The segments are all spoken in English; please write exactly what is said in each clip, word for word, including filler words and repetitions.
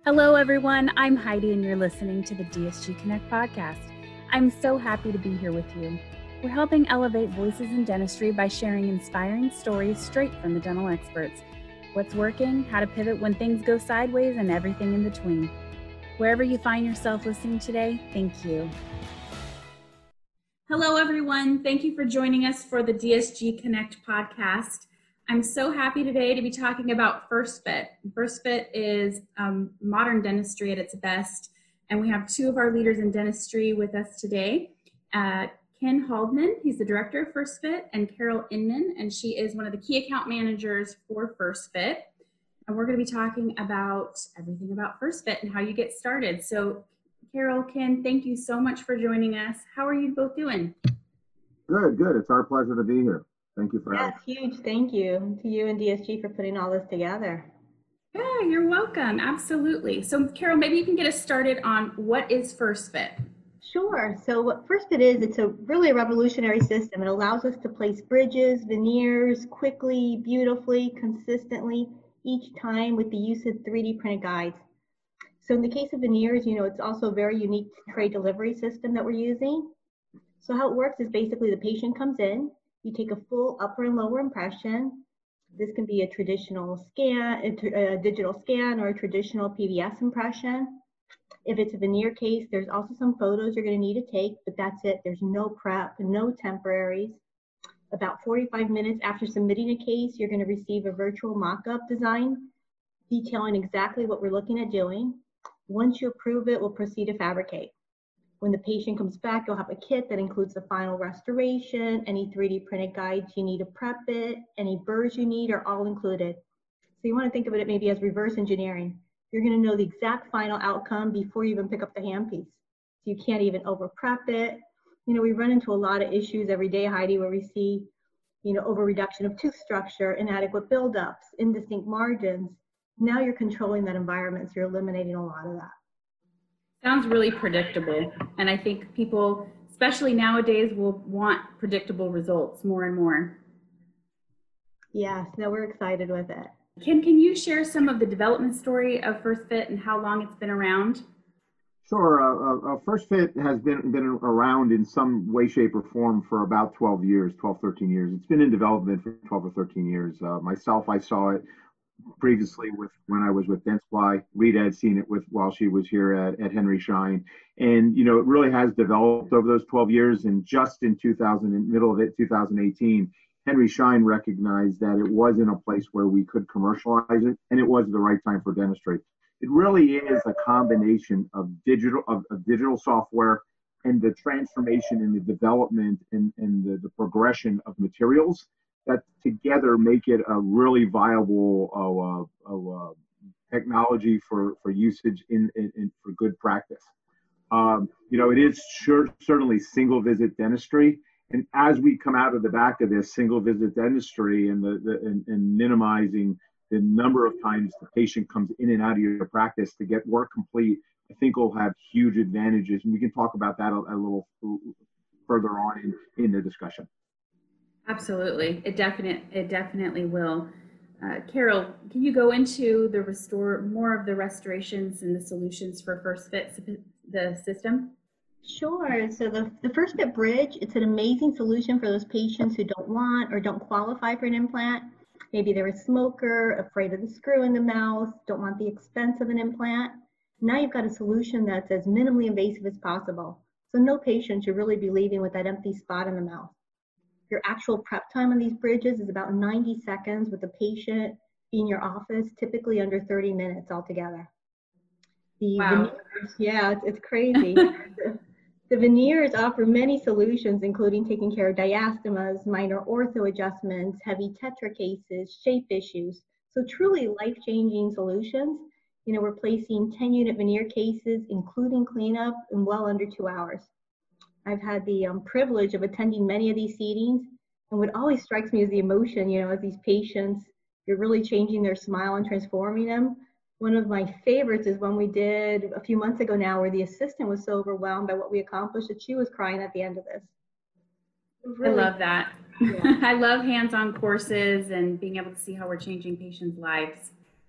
Hello, everyone. I'm Heidi, and you're listening to the D S G Connect podcast. I'm so happy to be here with you. We're helping elevate voices in dentistry by sharing inspiring stories straight from the dental experts. What's working, how to pivot when things go sideways, and everything in between. Wherever you find yourself listening today, thank you. Hello, everyone. Thank you for joining us for the D S G Connect podcast. I'm so happy today to be talking about First Fit. First Fit is um, modern dentistry at its best, and we have two of our leaders in dentistry with us today. Uh, Ken Haldeman, he's the director of First Fit, and Carol Inman, and she is one of the key account managers for First Fit. And we're going to be talking about everything about First Fit and how you get started. So Carol, Ken, thank you so much for joining us. How are you both doing? Good, good. It's our pleasure to be here. Thank you for having us. Yes, huge thank you to you and D S G for putting all this together. Yeah, you're welcome. Absolutely. So Carol, maybe you can get us started on what is First Fit. Sure. So what First Fit is, it's a really a revolutionary system. It allows us to place bridges, veneers quickly, beautifully, consistently each time with the use of three D printed guides. So in the case of veneers, you know, it's also a very unique tray delivery system that we're using. So how it works is basically the patient comes in, you take a full upper and lower impression. This can be a traditional scan, a, a digital scan, or a traditional P V S impression. If it's a veneer case, there's also some photos you're going to need to take, but that's it. There's no prep, no temporaries. About forty-five minutes after submitting a case, you're going to receive a virtual mock-up design detailing exactly what we're looking at doing. Once you approve it, we'll proceed to fabricate. When the patient comes back, you'll have a kit that includes the final restoration, any three D printed guides you need to prep it, any burrs you need are all included. So you want to think of it maybe as reverse engineering. You're going to know the exact final outcome before you even pick up the handpiece. So you can't even over prep it. You know, we run into a lot of issues every day, Heidi, where we see, you know, over reduction of tooth structure, inadequate buildups, indistinct margins. Now you're controlling that environment, so you're eliminating a lot of that. Sounds really predictable. And I think people, especially nowadays, will want predictable results more and more. Yes, no, we're excited with it. Ken, can you share some of the development story of First Fit and how long it's been around? Sure. Uh, uh, First Fit has been, been around in some way, shape, or form for about twelve years, twelve, thirteen years. It's been in development for twelve or thirteen years. Uh, myself, I saw it previously with when I was with Dentsply. Rita had seen it with while she was here at, at Henry Schein. And, you know, it really has developed over those twelve years. And just in two thousand, in middle of it, two thousand eighteen, Henry Schein recognized that it wasn't a place where we could commercialize it, and it was the right time for dentistry. It really is a combination of digital of, of digital software and the transformation and the development and, and the, the progression of materials that together make it a really viable uh, uh, uh, technology for, for usage in, in, in for good practice. Um, you know, it is sure, certainly single visit dentistry. And as we come out of the back of this single visit dentistry and, the, the and, and minimizing the number of times the patient comes in and out of your practice to get work complete, I think we'll have huge advantages. And we can talk about that a, a little further on in, in the discussion. Absolutely. It definite, it definitely will. Uh, Carol, can you go into the restore more of the restorations and the solutions for First Fit, the system? Sure. So the, the First Fit Bridge, it's an amazing solution for those patients who don't want or don't qualify for an implant. Maybe they're a smoker, afraid of the screw in the mouth, don't want the expense of an implant. Now you've got a solution that's as minimally invasive as possible. So no patient should really be leaving with that empty spot in the mouth. Your actual prep time on these bridges is about ninety seconds, with the patient in your office, typically under thirty minutes altogether. The wow. veneers, yeah, it's, it's crazy. the, the veneers offer many solutions, including taking care of diastemas, minor ortho adjustments, heavy tetra cases, shape issues. So truly life-changing solutions. You know, we're placing ten unit veneer cases, including cleanup, in well under two hours. I've had the um, privilege of attending many of these seatings, and what always strikes me is the emotion, you know, as these patients, you're really changing their smile and transforming them. One of my favorites is when we did a few months ago now, where the assistant was so overwhelmed by what we accomplished that she was crying at the end of this. Really, I love that. Yeah. I love hands-on courses and being able to see how we're changing patients' lives.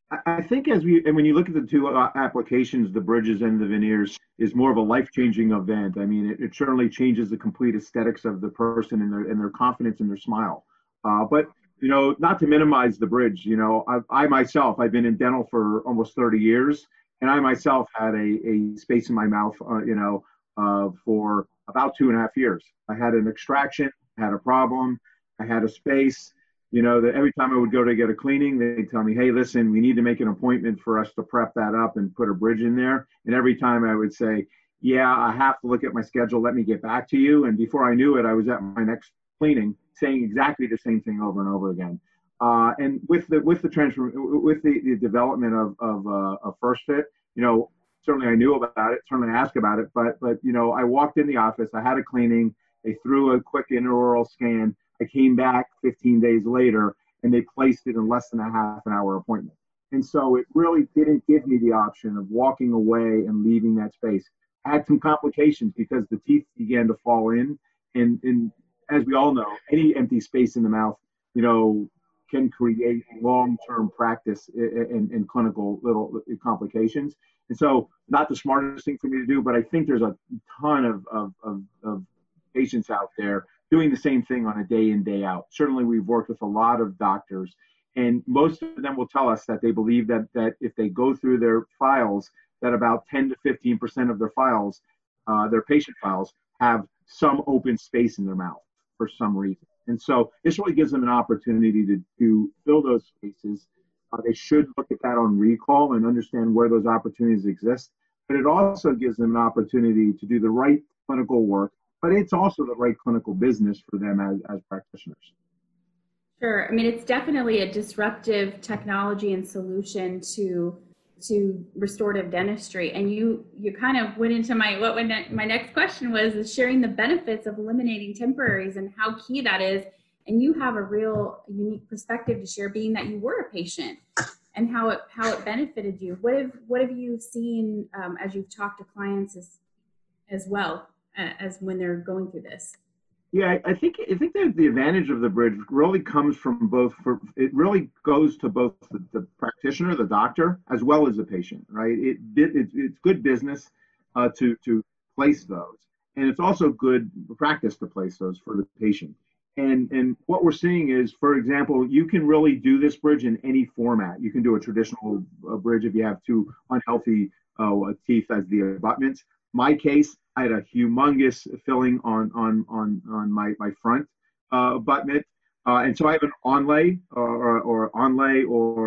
I I think as we, and when you look at the two uh, applications, the bridges and the veneers, is more of a life-changing event. I mean, it, it certainly changes the complete aesthetics of the person and their and their confidence and their smile. Uh, but you know, not to minimize the bridge, you know, I, I myself, I've been in dental for almost thirty years, and I myself had a, a space in my mouth, uh, you know, uh, for about two and a half years. I had an extraction, had a problem, I had a space, you know, that every time I would go to get a cleaning, they'd tell me, hey, listen, we need to make an appointment for us to prep that up and put a bridge in there. And every time I would say, yeah, I have to look at my schedule. Let me get back to you. And before I knew it, I was at my next cleaning saying exactly the same thing over and over again. Uh, and with the with the transfer with the, the development of of, uh, of First Fit, you know, certainly I knew about it, certainly asked about it, but but you know, I walked in the office, I had a cleaning, they threw a quick intraoral scan, I came back fifteen days later, and they placed it in less than a half an hour appointment. And so it really didn't give me the option of walking away and leaving that space. I had some complications because the teeth began to fall in, and and as we all know, any empty space in the mouth, you know, can create long-term practice and, and clinical little complications. And so, not the smartest thing for me to do, but I think there's a ton of of, of, of patients out there doing the same thing on a day in, day out. Certainly, we've worked with a lot of doctors, and most of them will tell us that they believe that that if they go through their files, that about ten to fifteen percent of their files, uh, their patient files, have some open space in their mouth for some reason. And so this really gives them an opportunity to, to fill those spaces. Uh, they should look at that on recall and understand where those opportunities exist. But it also gives them an opportunity to do the right clinical work, but it's also the right clinical business for them as, as practitioners. Sure. I mean, it's definitely a disruptive technology and solution to to restorative dentistry. And you you kind of went into my what my, my next question was, is sharing the benefits of eliminating temporaries and how key that is. And you have a real unique perspective to share, being that you were a patient, and how it how it benefited you. What have what have you seen um, as you've talked to clients as as well uh, as when they're going through this? Yeah, I think I think that the advantage of the bridge really comes from both. For it really goes to both the, the practitioner, the doctor, as well as the patient. Right? It, it it's good business uh, to to place those, and it's also good practice to place those for the patient. And and what we're seeing is, for example, you can really do this bridge in any format. You can do a traditional uh, bridge if you have two unhealthy uh, teeth as the abutments. My case, I had a humongous filling on on on on my my front uh, abutment, uh, and so I have an onlay or or onlay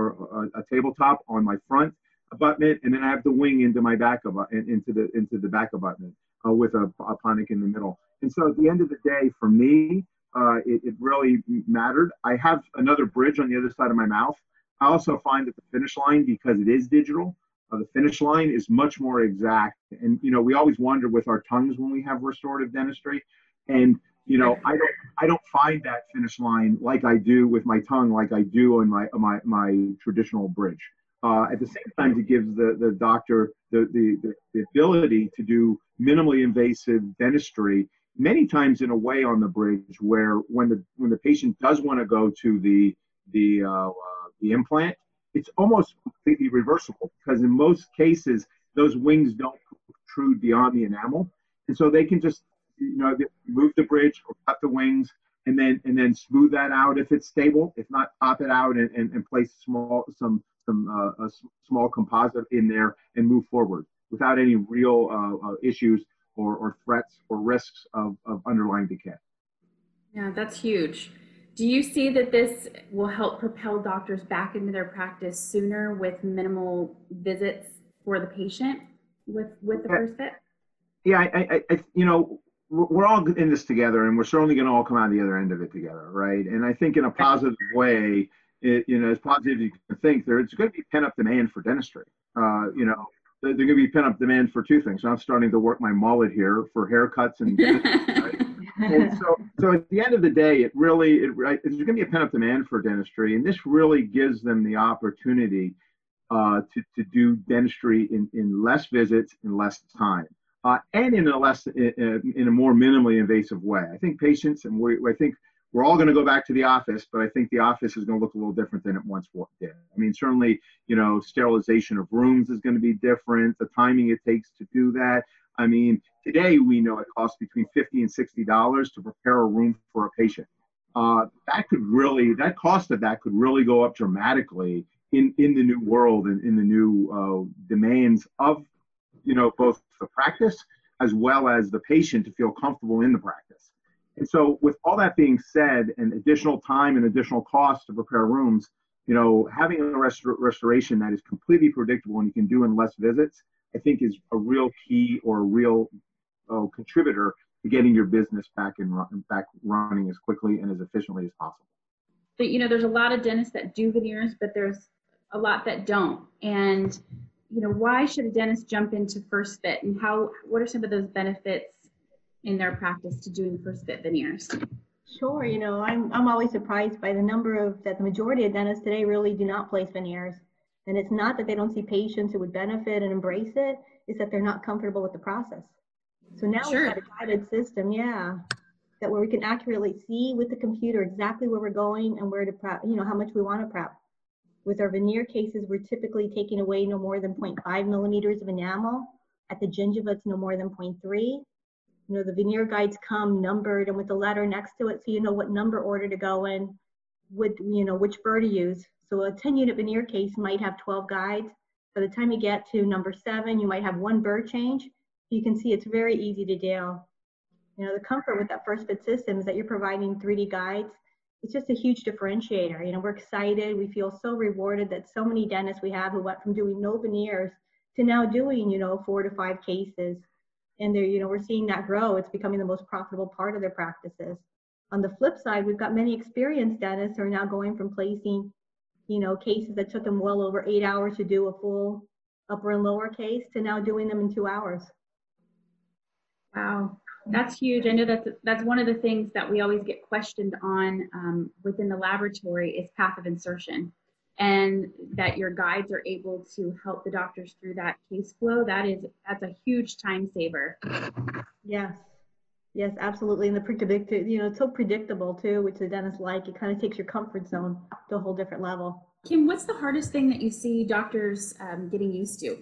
or a, a tabletop on my front abutment, and then I have the wing into my back abutment, into the into the back abutment uh, with a, a ponic in the middle. And so at the end of the day, for me, uh, it, it really mattered. I have another bridge on the other side of my mouth. I also find that the finish line, because it is digital, Uh, the finish line is much more exact. And, you know, we always wonder with our tongues when we have restorative dentistry. And, you know, I don't I don't find that finish line like I do with my tongue, like I do in my my, my traditional bridge. Uh, at the same time, it gives the, the doctor the, the, the, the ability to do minimally invasive dentistry many times in a way on the bridge where when the when the patient does want to go to the the uh, uh, the implant, it's almost completely reversible, because in most cases, those wings don't protrude beyond the enamel. And so they can just, you know, move the bridge or cut the wings and then and then smooth that out if it's stable. If not, pop it out and, and, and place small some some uh, a small composite in there and move forward without any real uh, uh, issues or, or threats or risks of, of underlying decay. Yeah, that's huge. Do you see that this will help propel doctors back into their practice sooner with minimal visits for the patient with, with the Yeah. First Fit? Yeah, I, I, I, you know, we're all in this together, and we're certainly going to all come out the other end of it together, right? And I think in a positive way, it, you know, as positive as you can think, there's going to be pent-up demand for dentistry. Uh, you know, there's going to be pent-up demand for two things. So I'm starting to work my mullet here for haircuts and dentistry, right? And so, so at the end of the day, it really, it, right, there's going to be a pent-up demand for dentistry, and this really gives them the opportunity uh, to, to do dentistry in, in less visits in less time, uh, and in a less in, in a more minimally invasive way. I think patients, and we, I think we're all going to go back to the office, but I think the office is going to look a little different than it once did. I mean, certainly, you know, sterilization of rooms is going to be different. The timing it takes to do that. I mean, today we know it costs between fifty and sixty dollars to prepare a room for a patient. Uh, that could really, that cost of that could really go up dramatically in, in the new world and in the new uh, demands of, you know, both the practice as well as the patient to feel comfortable in the practice. And so with all that being said, and additional time and additional costs to prepare rooms, you know, having a restor- restoration that is completely predictable and you can do in less visits, I think is a real key or a real uh, contributor to getting your business back and run, back running as quickly and as efficiently as possible. But, you know, there's a lot of dentists that do veneers, but there's a lot that don't. And, you know, why should a dentist jump into First Fit, and how, what are some of those benefits in their practice to doing First Fit veneers? Sure, you know, I'm, I'm always surprised by the number of, that the majority of dentists today really do not place veneers. And it's not that they don't see patients who would benefit and embrace it, it's that they're not comfortable with the process. So now Sure. we've got a guided system, yeah, that where we can accurately see with the computer exactly where we're going and where to prep, you know, how much we want to prep. With our veneer cases, we're typically taking away no more than zero point five millimeters of enamel. At the gingiva, it's no more than zero point three. You know, the veneer guides come numbered and with the letter next to it, so you know what number order to go in, with, you know, which burr to use. So a ten unit veneer case might have twelve guides. By the time you get to number seven, you might have one burr change. You can see it's very easy to do. You know, the comfort with that First Fit system is that you're providing three D guides. It's just a huge differentiator. You know, we're excited. We feel so rewarded that so many dentists we have who went from doing no veneers to now doing, you know, four to five cases. And they're, you know, we're seeing that grow. It's becoming the most profitable part of their practices. On the flip side, we've got many experienced dentists who are now going from placing, you know, cases that took them well over eight hours to do a full upper and lower case to now doing them in two hours. Wow, that's huge. I know that's, that's one of the things that we always get questioned on um, within the laboratory is path of insertion, and that your guides are able to help the doctors through that case flow. That is, that's a huge time saver. Yes, yes, absolutely. And the predictive, you know, it's so predictable too, which the dentists like. It kind of takes your comfort zone to a whole different level. Kim, what's the hardest thing that you see doctors um, getting used to?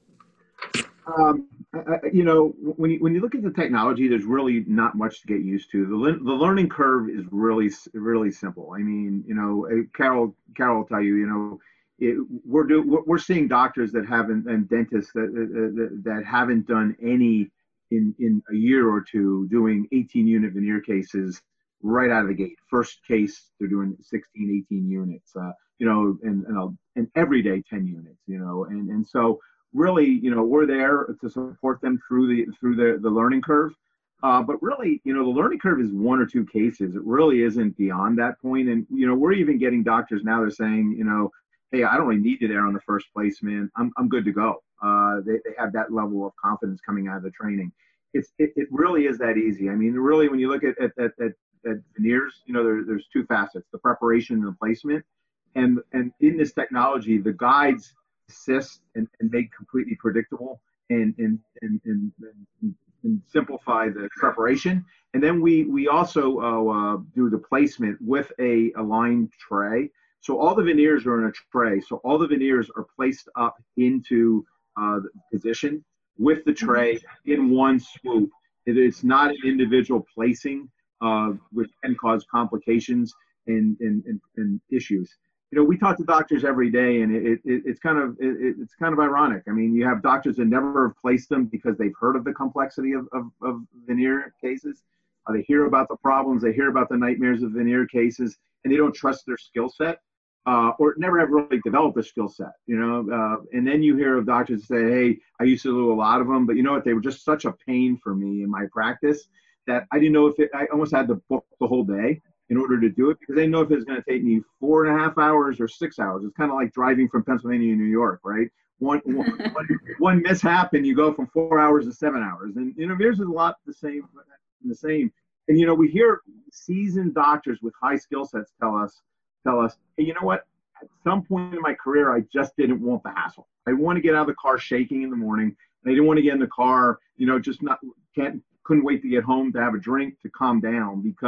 Um, I, you know, when you, when you look at the technology, there's really not much to get used to. The, the learning curve is really, really simple. I mean, you know, Carol, Carol will tell you, you know, it, we're, do, we're seeing doctors that haven't, and dentists that, that, that haven't done any in, in a year or two doing eighteen unit veneer cases right out of the gate. First case, they're doing sixteen, eighteen units, uh, you know, and, and, and every day ten units, you know, and, and so really, you know, we're there to support them through the through the, the learning curve. Uh, but really, you know, the learning curve is one or two cases. It really isn't beyond that point. And, you know, we're even getting doctors now, they're saying, you know, hey, I don't really need you there on the first place, man. I'm I'm good to go. Uh, they, they have that level of confidence coming out of the training. It's it, it really is that easy. I mean, really, when you look at at, at, at, at veneers, you know, there, there's two facets, the preparation and the placement. And, and in this technology, the guides assist and, and make completely predictable and, and, and, and, and, and simplify the preparation. And then we, we also uh, uh, do the placement with a aligned tray. So all the veneers are in a tray. So all the veneers are placed up into uh, the position with the tray in one swoop. It, it's not an individual placing, uh, which can cause complications and, and, and, and issues. You know, we talk to doctors every day, and it, it, it's kind of it, it's kind of ironic. I mean, you have doctors that never have placed them because they've heard of the complexity of, of, of veneer cases. Uh, they hear about the problems, they hear about the nightmares of veneer cases, and they don't trust their skill set, uh, or never have really developed a skill set. You know, uh, and then you hear of doctors say, "Hey, I used to do a lot of them, but you know what? They were just such a pain for me in my practice that I didn't know if it. I almost had to book the whole day in order to do it because they know if it's going to take me four and a half hours or six hours. It's kind of like driving from Pennsylvania to New York, right? One, one, one, one mishap and you go from four hours to seven hours. And, you know, there's a lot the same, the same. And, you know, we hear seasoned doctors with high skill sets tell us, tell us, hey, you know what? At some point in my career, I just didn't want the hassle. I want to get out of the car shaking in the morning. And I didn't want to get in the car, you know, just not, can't, couldn't wait to get home to have a drink to calm down because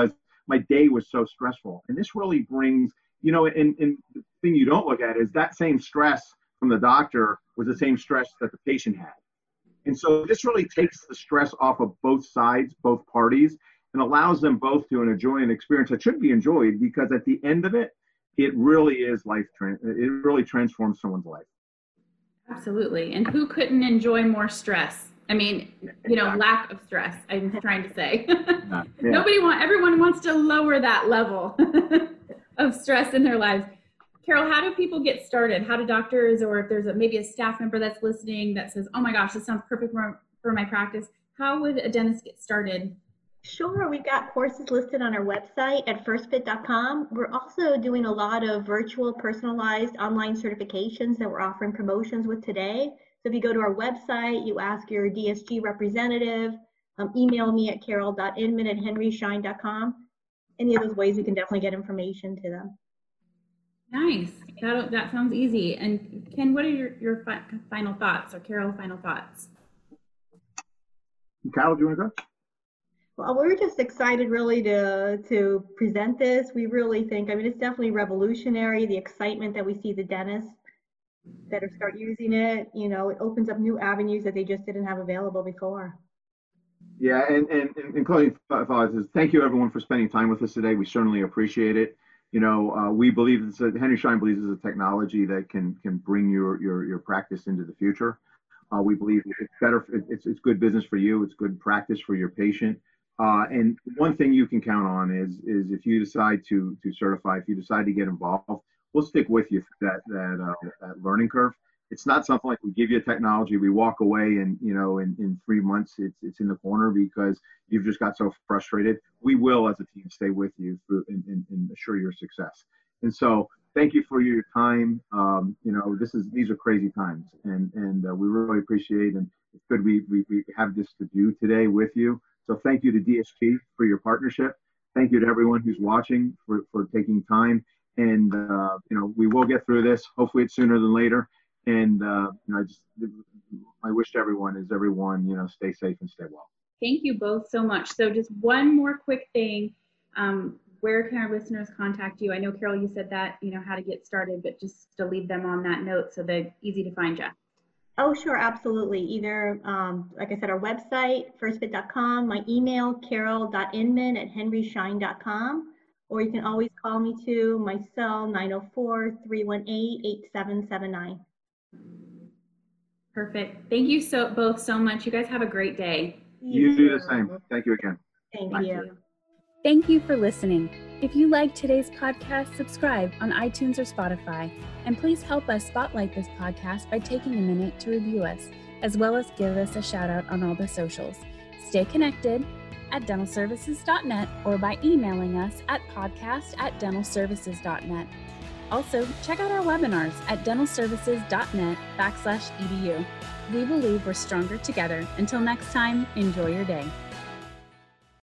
my day was so stressful. And this really brings, you know, and, and the thing you don't look at is that same stress from the doctor was the same stress that the patient had. And so this really takes the stress off of both sides, both parties, and allows them both to enjoy an experience that should be enjoyed, because at the end of it, it really is life, it really transforms someone's life. Absolutely. And who couldn't enjoy more stress? I mean, you know, lack of stress, I'm trying to say. Yeah. Nobody want, everyone wants to lower that level of stress in their lives. Carol, how do people get started? How do doctors, or if there's a, maybe a staff member that's listening that says, oh my gosh, this sounds perfect for, for my practice, how would a dentist get started? Sure, we've got courses listed on our website at first fit dot com. We're also doing a lot of virtual personalized online certifications that we're offering promotions with today. So if you go to our website, you ask your D S G representative, um, email me at carol dot inman at henry schein dot com. Any of those ways, we can definitely get information to them. Nice. That, that sounds easy. And Ken, what are your, your fi final thoughts, or Carol, final thoughts? Carol, do you want to go? Well, we're just excited really to, to present this. We really think, I mean, it's definitely revolutionary, the excitement that we see the dentists that are start using it. You know, it opens up new avenues that they just didn't have available before. Yeah, and, and, and in closing thoughts, thank you everyone for spending time with us today. We certainly appreciate it. You know, uh, we believe it's a, Henry Schein believes it's a technology that can can bring your your your practice into the future. Uh, we believe it's better. It's it's good business for you. It's good practice for your patient. Uh, and one thing you can count on is is if you decide to to certify, if you decide to get involved, we'll stick with you through that that uh, that learning curve. It's not something like we give you a technology, we walk away, and you know, in, in three months it's it's in the corner because you've just got so frustrated. We will, as a team, stay with you through and, and, and assure your success. And so, thank you for your time. Um, you know, this is these are crazy times, and and uh, we really appreciate, and it's good we, we we have this to do today with you. So thank you to D S G for your partnership. Thank you to everyone who's watching for for taking time. And uh, you know, we will get through this. Hopefully, it's sooner than later. And, uh, you know, I just, my wish to everyone is everyone, you know, stay safe and stay well. Thank you both so much. So just one more quick thing. Um, where can our listeners contact you? I know, Carol, you said that, you know, how to get started, but just to leave them on that note so they're easy to find you. Oh, sure. Absolutely. Either, um, like I said, our website, first fit dot com, my email, carol dot inman at henry schein dot com, or you can always call me to my cell, nine oh four, three one eight, eight seven seven nine. Perfect. Thank you so both so much. You guys have a great day. You, you do the same. Thank you again. Thank Thank you. you. Thank you for listening. If you liked today's podcast, subscribe on iTunes or Spotify. And please help us spotlight this podcast by taking a minute to review us, as well as give us a shout out on all the socials. Stay connected at dental services dot net or by emailing us at podcast at dental services dot net. Also, check out our webinars at dental services dot net backslash edu. We believe we're stronger together. Until next time, enjoy your day.